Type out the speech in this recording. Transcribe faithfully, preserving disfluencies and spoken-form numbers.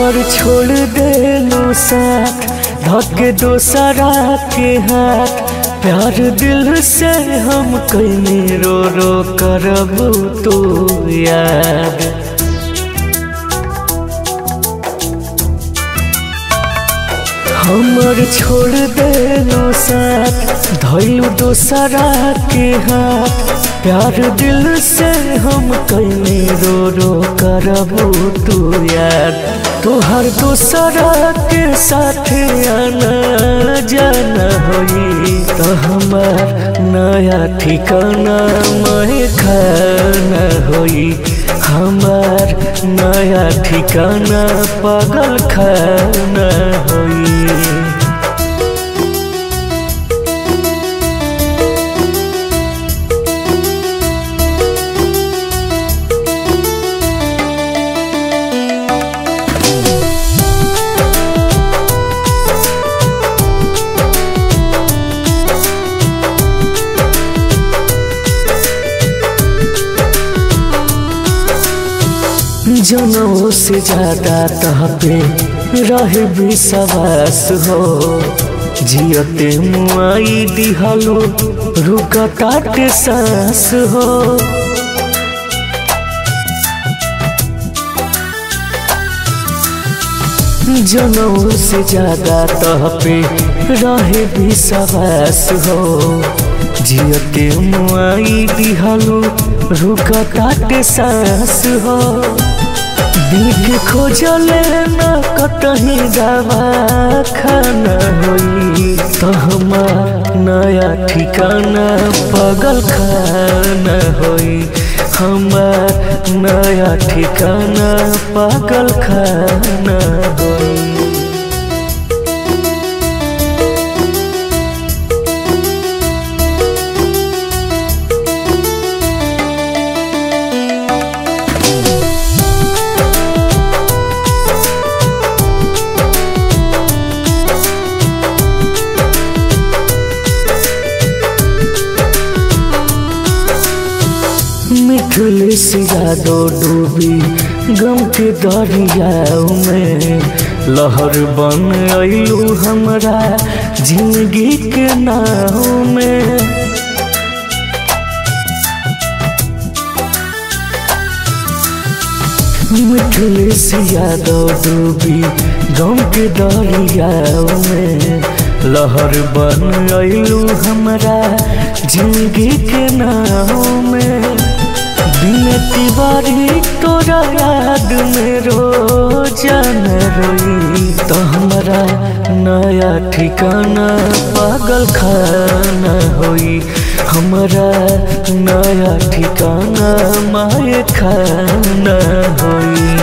हमर छोड़ देलू साथ धके दोसरा के हाथ। प्यार दिल से हम कहीं रो रो करब तो याद। हमर छोड़ देलू साथ धैलू दोसरा के हाथ। प्यार दिल से हम कहीं रो रो करब तू याद। तोहर दोसरा के साथ आना जाना होई तो हमार नया ठिकाना मैं खाना होई। हमार नया ठिकाना पागल खाना होई। जनों से ज्यादा तह पे रहे विश्वास हो। जियते मुआई दिहलो रुकता के सांस हो। जनों से ज्यादा तह पे रहे विश्वास हो। जियते मुआई दिहलो रुकता के सांस हो। दिल खोजले न कतही दवा खाना होई तो हमार नया ठिकाना पागल खाना होई। हमार नया ठिकाना पागल खाना होई। मिठुल से यादो डूबी गम के दरियाओं में। लहर बन अइलू हमरा जिंदगी के नाव में। मिठुल से यादो डूबी गम के दरियाओं में। लहर बन अइलू हमरा जिंदगी के नाव में। बिनती बारी तोरा याद में रोजाना रोई तो हमारा नया ठिकाना पागल खाना होई। हमारा नया ठिकाना माए खाना होई।